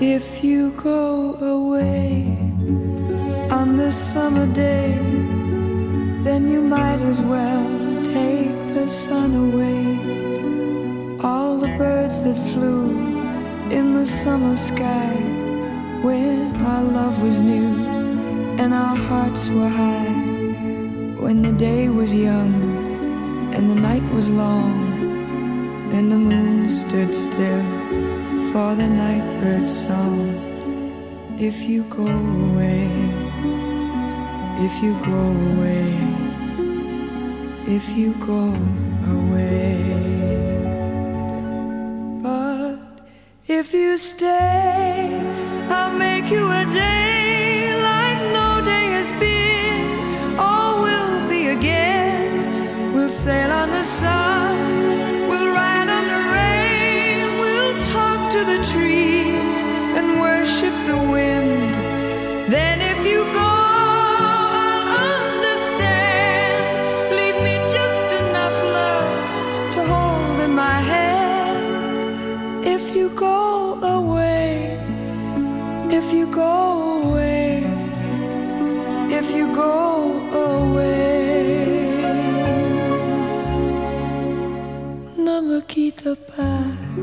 If you go away on this summer day, then you might as well take the sun away. All the birds that flew in the summer sky when our love was new and our hearts were high, when the day was young and the night was long, and the moon stood still for the night bird's song. If you go away, if you go away, if you go away. But if you stay, I'll make you a day like no day has been or will be again. We'll sail on the sun, we'll ride on the rain, we'll talk to the trees and worship the wind. Then if you go, I'll understand. Leave me just enough love to hold in my hand. If you go away, if you go away, if you go away. Ne me quitte pas,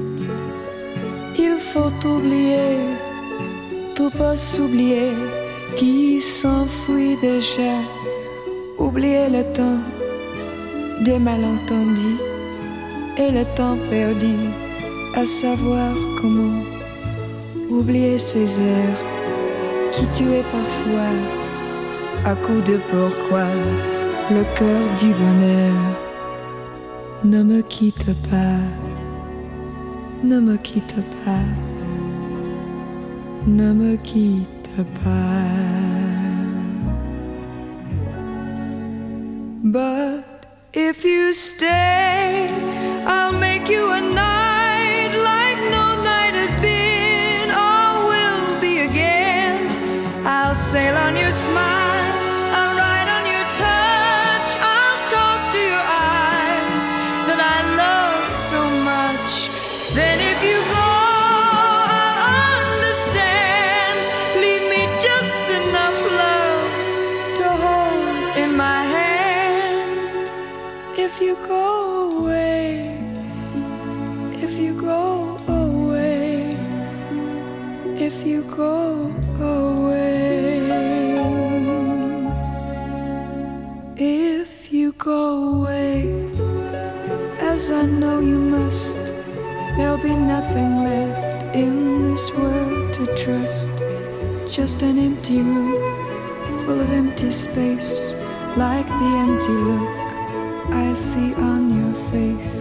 il faut oublier, tout pas s'oublier qui s'enfuit déjà. Oublier le temps des malentendus et le temps perdu, à savoir comment oublier ces heures qui tuaient parfois à coup de pourquoi le cœur du bonheur. Ne me quitte pas, ne me quitte pas, ne me quitte pas. But if you stay, I'll make you a night like no night has been or will be again. I'll sail on your smile, I'll ride on your touch, I'll talk to your eyes that I love so much. Then if you go, I'll understand. Leave me just enough love to hold in my hand. If you go away, if you go away, if you go away, if you go away, as I know you must, there'll be nothing left in this world to trust. Just an empty room full of empty space, like the empty look I see on your face.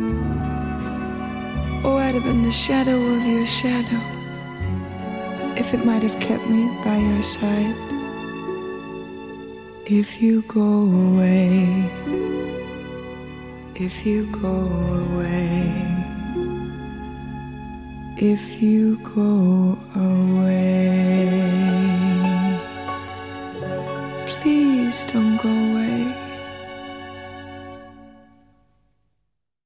Oh, I'd have been the shadow of your shadow if it might have kept me by your side. If you go away, if you go away, if you go away.